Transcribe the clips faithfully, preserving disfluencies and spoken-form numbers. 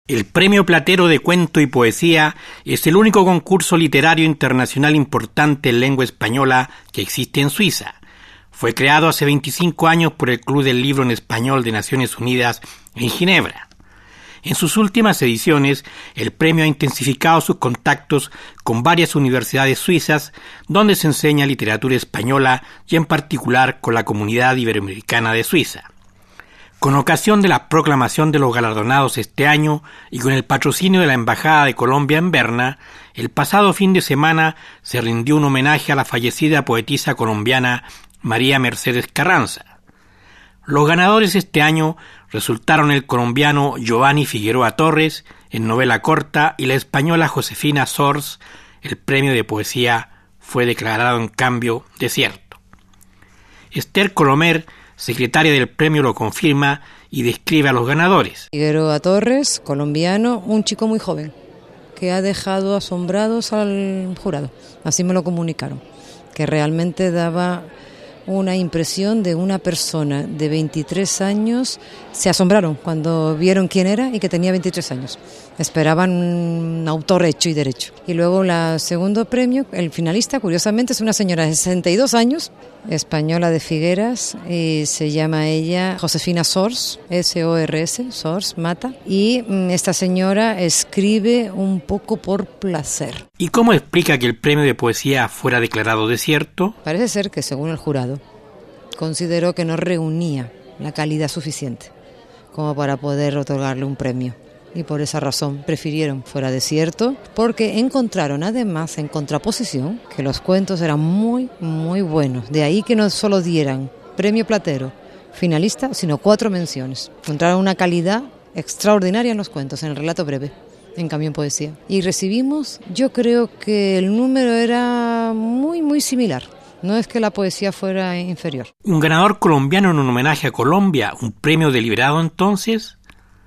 El Premio Platero de Cuento y Poesía es el único concurso literario internacional importante en lengua española que existe en Suiza. Fue creado hace veinticinco años por el Club del Libro en Español de Naciones Unidas en Ginebra. En sus últimas ediciones, el premio ha intensificado sus contactos con varias universidades suizas, donde se enseña literatura española y en particular con la comunidad iberoamericana de Suiza. Con ocasión de la proclamación de los galardonados este año y con el patrocinio de la Embajada de Colombia en Berna, el pasado fin de semana se rindió un homenaje a la fallecida poetisa colombiana María Mercedes Carranza. Los ganadores este año resultaron el colombiano Giovanni Figueroa Torres en novela corta y la española Josefina Sors. El premio de poesía fue declarado en cambio desierto. Esther Colomer, secretaria del premio, lo confirma y describe a los ganadores. Figueroa Torres, colombiano, un chico muy joven, que ha dejado asombrados al jurado. Así me lo comunicaron, que realmente daba una impresión de una persona de veintitrés años. Se asombraron cuando vieron quién era y que tenía veintitrés años. Esperaban un autor hecho y derecho. Y luego el segundo premio, el finalista, curiosamente, es una señora de sesenta y dos años, española de Figueras, y se llama ella Josefina Sors, S O R S, Sors, Mata, y esta señora escribe un poco por placer. ¿Y cómo explica que el premio de poesía fuera declarado desierto? Parece ser que, según el jurado, consideró que no reunía la calidad suficiente como para poder otorgarle un premio. Y por esa razón prefirieron fuera desierto, porque encontraron además en contraposición que los cuentos eran muy, muy buenos. De ahí que no solo dieran premio Platero finalista, sino cuatro menciones. Encontraron una calidad extraordinaria en los cuentos, en el relato breve, en cambio en poesía. Y recibimos, yo creo que el número era muy, muy similar. No es que la poesía fuera inferior. Un ganador colombiano en un homenaje a Colombia, un premio deliberado entonces.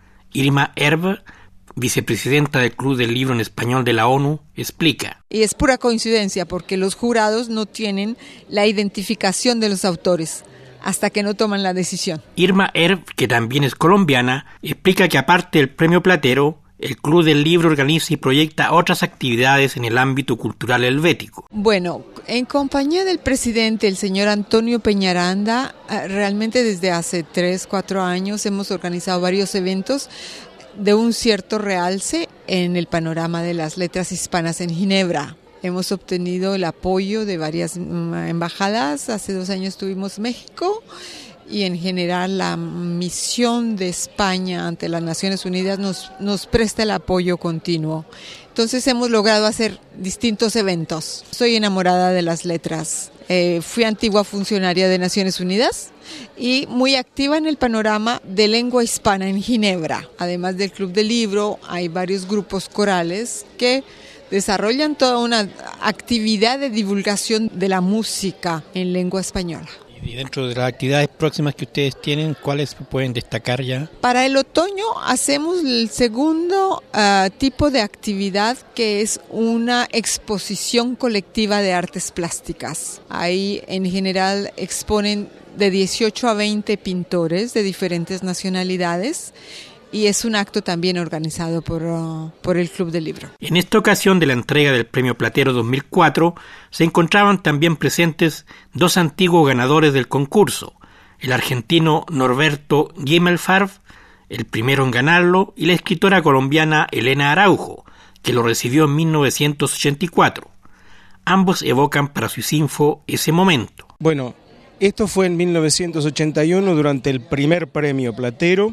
Irma Erb, vicepresidenta del Club del Libro en Español de la ONU, explica. Y es pura coincidencia porque los jurados no tienen la identificación de los autores hasta que no toman la decisión. Irma Erb, que también es colombiana, explica que aparte del premio Platero, el Club del Libro organiza y proyecta otras actividades en el ámbito cultural helvético. Bueno, en compañía del presidente, el señor Antonio Peñaranda, realmente desde hace tres, cuatro años hemos organizado varios eventos de un cierto realce en el panorama de las letras hispanas en Ginebra. Hemos obtenido el apoyo de varias embajadas. Hace dos años estuvimos en México. Y en general la misión de España ante las Naciones Unidas nos, nos presta el apoyo continuo. Entonces hemos logrado hacer distintos eventos. Soy enamorada de las letras. Eh, fui antigua funcionaria de Naciones Unidas y muy activa en el panorama de lengua hispana en Ginebra. Además del Club del Libro, hay varios grupos corales que desarrollan toda una actividad de divulgación de la música en lengua española. Y dentro de las actividades próximas que ustedes tienen, ¿cuáles pueden destacar ya? Para el otoño hacemos el segundo uh, tipo de actividad, que es una exposición colectiva de artes plásticas. Ahí en general exponen de dieciocho a veinte pintores de diferentes nacionalidades. Y es un acto también organizado por, uh, por el Club del Libro. En esta ocasión de la entrega del Premio Platero dos mil cuatro se encontraban también presentes dos antiguos ganadores del concurso, el argentino Norberto Gimelfarb, el primero en ganarlo, y la escritora colombiana Elena Araujo, que lo recibió en mil novecientos ochenta y cuatro. Ambos evocan para Suicinfo ese momento. Bueno, esto fue en mil novecientos ochenta y uno durante el primer Premio Platero.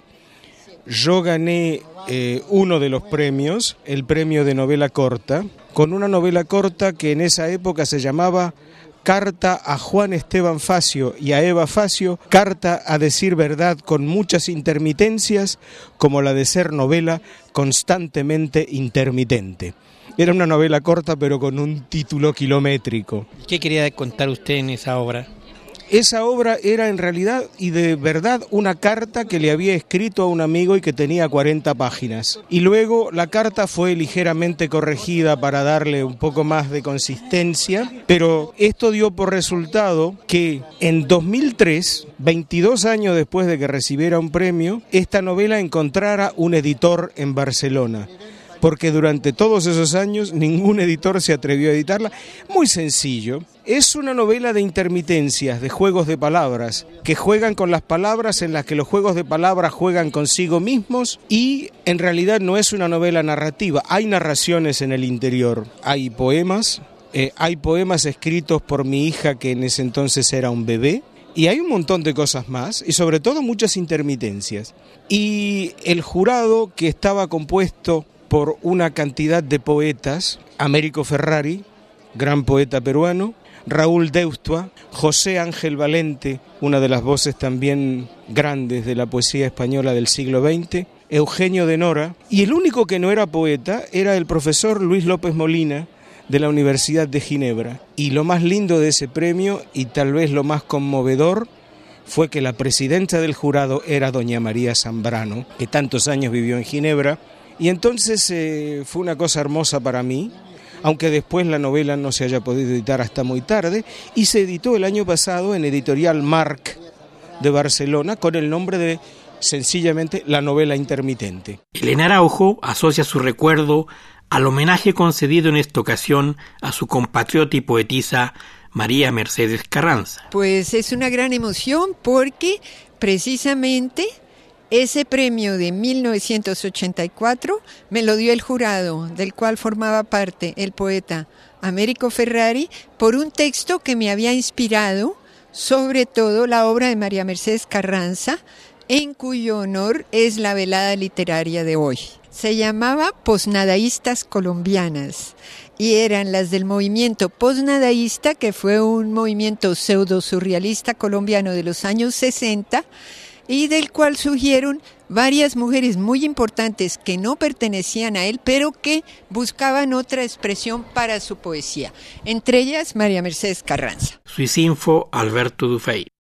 Yo gané eh, uno de los premios, el premio de novela corta, con una novela corta que en esa época se llamaba Carta a Juan Esteban Facio y a Eva Facio, carta a decir verdad con muchas intermitencias, como la de ser novela constantemente intermitente. Era una novela corta pero con un título kilométrico. ¿Qué quería contar usted en esa obra? Esa obra era en realidad y de verdad una carta que le había escrito a un amigo y que tenía cuarenta páginas. Y luego la carta fue ligeramente corregida para darle un poco más de consistencia, pero esto dio por resultado que en dos mil tres, veintidós años después de que recibiera un premio, esta novela encontrara un editor en Barcelona, porque durante todos esos años ningún editor se atrevió a editarla. Muy sencillo, es una novela de intermitencias, de juegos de palabras, que juegan con las palabras, en las que los juegos de palabras juegan consigo mismos, y en realidad no es una novela narrativa, hay narraciones en el interior, hay poemas, eh, hay poemas escritos por mi hija que en ese entonces era un bebé, y hay un montón de cosas más, y sobre todo muchas intermitencias. Y el jurado, que estaba compuesto por una cantidad de poetas: Américo Ferrari, gran poeta peruano, Raúl Deustua, José Ángel Valente, una de las voces también grandes de la poesía española del siglo veinte, Eugenio de Nora, y el único que no era poeta era el profesor Luis López Molina, de la Universidad de Ginebra. Y lo más lindo de ese premio, y tal vez lo más conmovedor, fue que la presidenta del jurado era doña María Zambrano, que tantos años vivió en Ginebra, y entonces eh, fue una cosa hermosa para mí, aunque después la novela no se haya podido editar hasta muy tarde, y se editó el año pasado en Editorial Marc de Barcelona con el nombre de, sencillamente, La novela intermitente. Elena Araujo asocia su recuerdo al homenaje concedido en esta ocasión a su compatriota y poetisa María Mercedes Carranza. Pues es una gran emoción porque precisamente ese premio de mil novecientos ochenta y cuatro me lo dio el jurado, del cual formaba parte el poeta Américo Ferrari, por un texto que me había inspirado, sobre todo la obra de María Mercedes Carranza, en cuyo honor es la velada literaria de hoy. Se llamaba Posnadaístas Colombianas y eran las del movimiento posnadaísta, que fue un movimiento pseudo-surrealista colombiano de los años sesenta, y del cual surgieron varias mujeres muy importantes que no pertenecían a él, pero que buscaban otra expresión para su poesía, entre ellas María Mercedes Carranza. Suicinfo, Alberto Dufay.